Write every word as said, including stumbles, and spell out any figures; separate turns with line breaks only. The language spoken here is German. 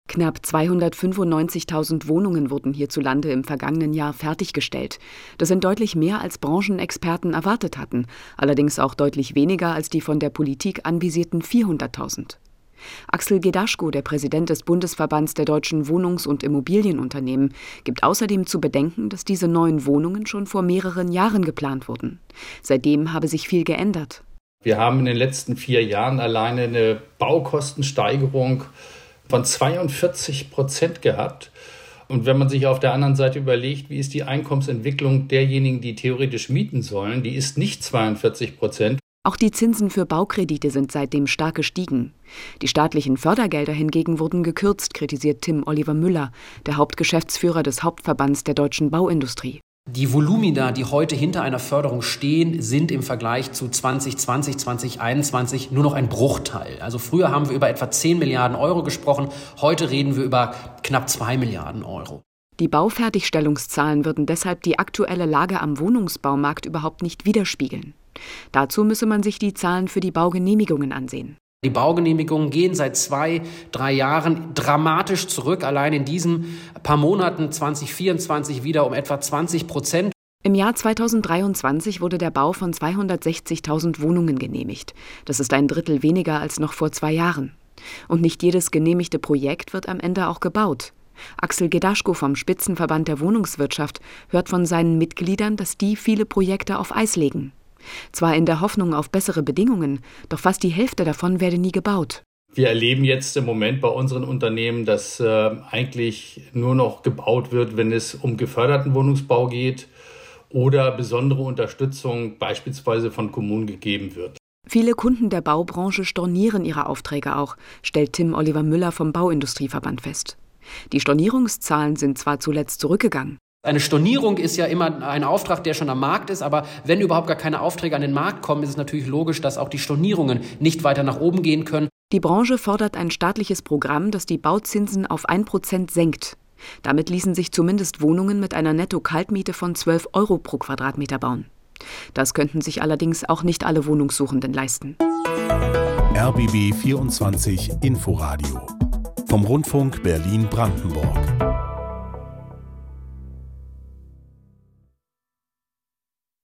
Knapp zweihundertfünfundneunzigtausend Wohnungen wurden hierzulande im vergangenen Jahr fertiggestellt. Das sind deutlich mehr, als Branchenexperten erwartet hatten, allerdings auch deutlich weniger als die von der Politik anvisierten vierhunderttausend. Axel Gedaschko, der Präsident des Bundesverbands der deutschen Wohnungs- und Immobilienunternehmen, gibt außerdem zu bedenken, dass diese neuen Wohnungen schon vor mehreren Jahren geplant wurden. Seitdem habe sich viel geändert.
Wir haben in den letzten vier Jahren alleine eine Baukostensteigerung von zweiundvierzig Prozent gehabt. Und wenn man sich auf der anderen Seite überlegt, wie ist die Einkommensentwicklung derjenigen, die theoretisch mieten sollen, die ist nicht zweiundvierzig Prozent.
Auch die Zinsen für Baukredite sind seitdem stark gestiegen. Die staatlichen Fördergelder hingegen wurden gekürzt, kritisiert Tim Oliver Müller, der Hauptgeschäftsführer des Hauptverbands der deutschen Bauindustrie.
Die Volumina, die heute hinter einer Förderung stehen, sind im Vergleich zu zwanzig zwanzig, zwanzig einundzwanzig nur noch ein Bruchteil. Also früher haben wir über etwa zehn Milliarden Euro gesprochen, heute reden wir über knapp zwei Milliarden Euro.
Die Baufertigstellungszahlen würden deshalb die aktuelle Lage am Wohnungsbaumarkt überhaupt nicht widerspiegeln. Dazu müsse man sich die Zahlen für die Baugenehmigungen ansehen.
Die Baugenehmigungen gehen seit zwei, drei Jahren dramatisch zurück. Allein in diesen paar Monaten zwanzig vierundzwanzig wieder um etwa zwanzig Prozent.
Im Jahr zweitausenddreiundzwanzig wurde der Bau von zweihundertsechzigtausend Wohnungen genehmigt. Das ist ein Drittel weniger als noch vor zwei Jahren. Und nicht jedes genehmigte Projekt wird am Ende auch gebaut. Axel Gedaschko vom Spitzenverband der Wohnungswirtschaft hört von seinen Mitgliedern, dass die viele Projekte auf Eis legen. Zwar in der Hoffnung auf bessere Bedingungen, doch fast die Hälfte davon werde nie gebaut.
Wir erleben jetzt im Moment bei unseren Unternehmen, dass äh, eigentlich nur noch gebaut wird, wenn es um geförderten Wohnungsbau geht oder besondere Unterstützung beispielsweise von Kommunen gegeben wird.
Viele Kunden der Baubranche stornieren ihre Aufträge auch, stellt Tim Oliver Müller vom Bauindustrieverband fest. Die Stornierungszahlen sind zwar zuletzt zurückgegangen.
Eine Stornierung ist ja immer ein Auftrag, der schon am Markt ist, aber wenn überhaupt gar keine Aufträge an den Markt kommen, ist es natürlich logisch, dass auch die Stornierungen nicht weiter nach oben gehen können.
Die Branche fordert ein staatliches Programm, das die Bauzinsen auf ein Prozent senkt. Damit ließen sich zumindest Wohnungen mit einer Netto-Kaltmiete von zwölf Euro pro Quadratmeter bauen. Das könnten sich allerdings auch nicht alle Wohnungssuchenden leisten.
R B B vierundzwanzig Inforadio vom Rundfunk Berlin-Brandenburg.